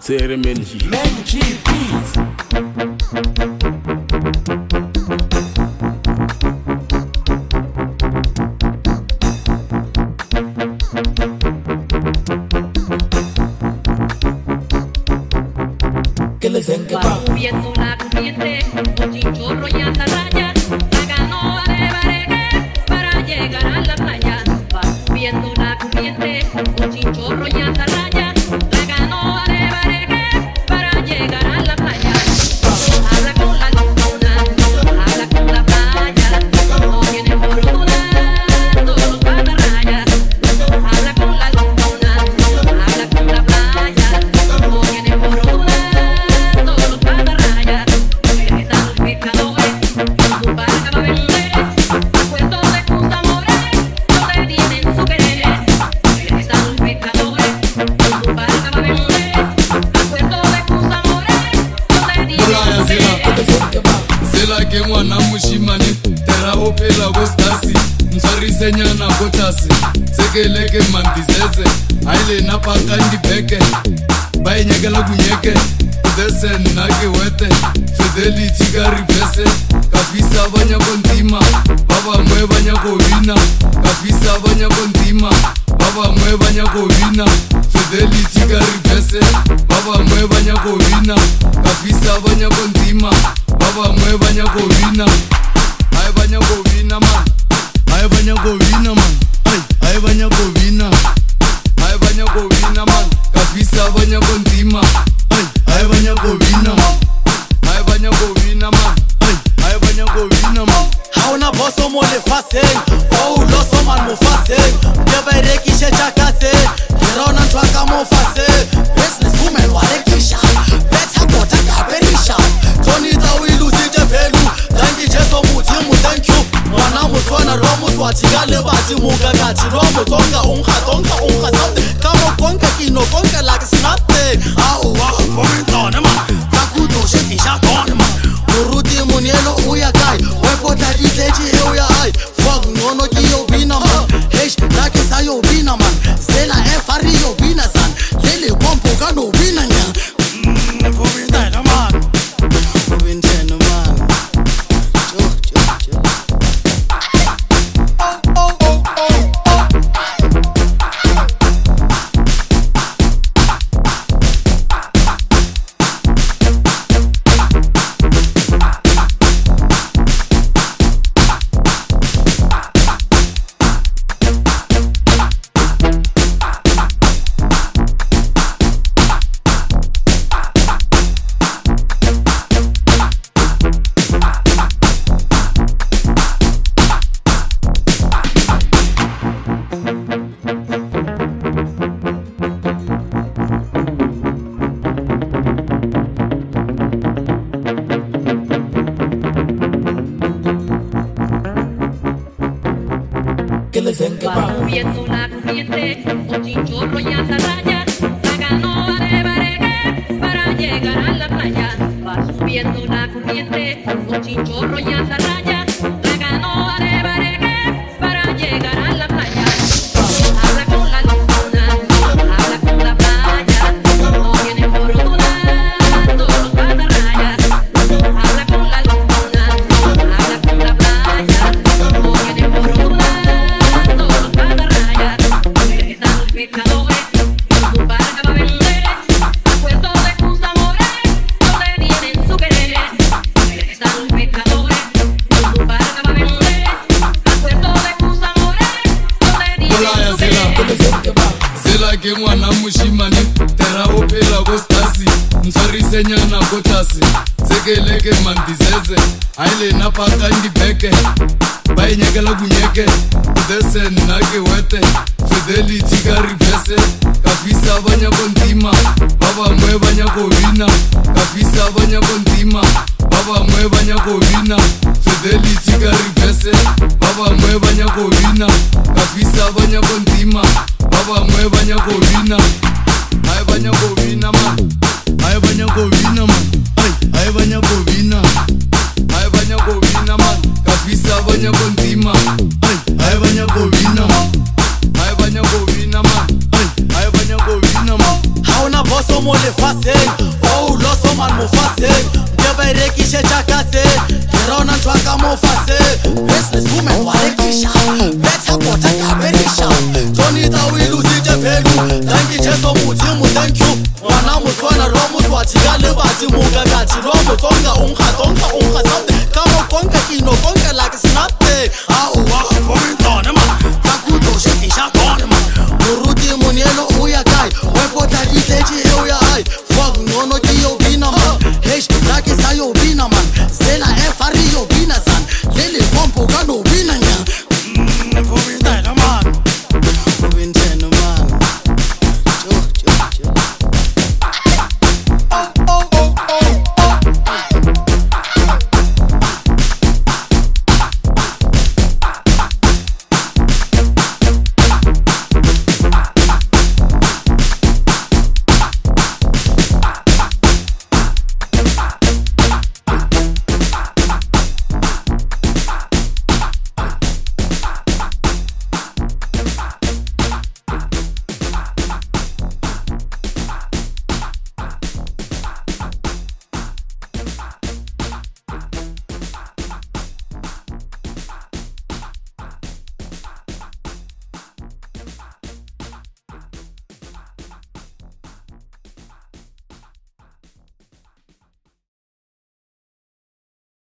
Tsere Menji Beats. ¿Qué les den que va? Subiendo una corriente, un chinchorro y atarraya, la canoa de Bareque para llegar a la playa. Va subiendo una corriente, un chinchorro y atarraya, la canoa de Bareque para llegar a la playa. Habla con la luna, habla con la playa, no tiene fortuna, todos los patarrayas. Habla con la luna, habla con la playa, no tiene fortuna. Ke ngwana moshimane tera o phela go stasi ntshwarise nyana go tlase tsekele ke mantizeze a ile na pakandi beke ba enyekela kunyeke dese nna ke wete fidelity ka reverse ka fisa banya kontima ba bangwe banya go wina ka fisa banya kontima ba bangwe banya go wina fidelity ka reverse ba bangwe banya go wina ka fisa banya kontima Baba mwe banya go wina, ay banya go wina man, ay banya go wina man, ay banya go wina, ay banya go wina man, kafisa banya go ntima, ay banya go wina man, ay banya go wina man, ay banya go wina man. Hauna boso mo le faseng, o loso man mo faseng, ke berekishe chakase, ke rona ntwaka mo faseng, business woman wa rekisha, better go taka berisha. Tony Tawilu sije velu, dangi jeso mutimu thank you. Mwana mutwana romu swachigale bati mugagati romu tonga unga something. Kamo konka kino konka like it's nothing. Komintone man, takuto shiti shatone man. Muruti munielo uya kai, wepo tadi teji uya hai. Fuck nono kiyo bina man, hesh nake sayo bina man. Zela efari yo bina san, lele pompo kano bina nya. Komintone man. Va subiendo la corriente, un chinchorro y atarraya, la canoa de Bareque para llegar a la playa. Va subiendo la corriente, un chinchorro y atarraya, la canoa de Bareque para llegar a la playa. Habla con la luna, habla con la playa, no tiene fortuna, todos los patarrayas. Habla con la luna, habla con la playa, no tiene fortuna. Pescadores, su barca va a vender, a puerto de tus amores, donde tienen su querer. Están los pescadores, su barca va a vender, a puerto de tus amores, donde tienen su querer. Zela ke ngwana moshimane tera o phela go stasi ntshwarise nyana go tlase tsekele ke mantizeze a ile na pakandi beke ba enyekela kunyeke dese nna ke wete fidelity ka reverse ka fisa banya kontima ba bangwe banya go wina ka fisa banya kontima ba bangwe banya go wina fidelity ka reverse ba bangwe banya go wina ka fisa banya kontima ba bangwe banya go wina ay banya go wina man ay banya go wina man ay banya go wina ay banya go wina man ka fisa banya kontima ay banya go wina man ay banya go wina man ay banya go wina man Hauna boso mo le faseng. mofaseng ke ba rekišetša kaseng ke rona ntho ka mofaseng businesswoman wa rekiša betha kota ka beriša Tony Tawil usitše velu thank you Jesu modimo thank you ngwana motswana lo motswatši ka lebati mokakatši lo motsonga onkga something ka mo konka kino konka like it's nothing aowa komintone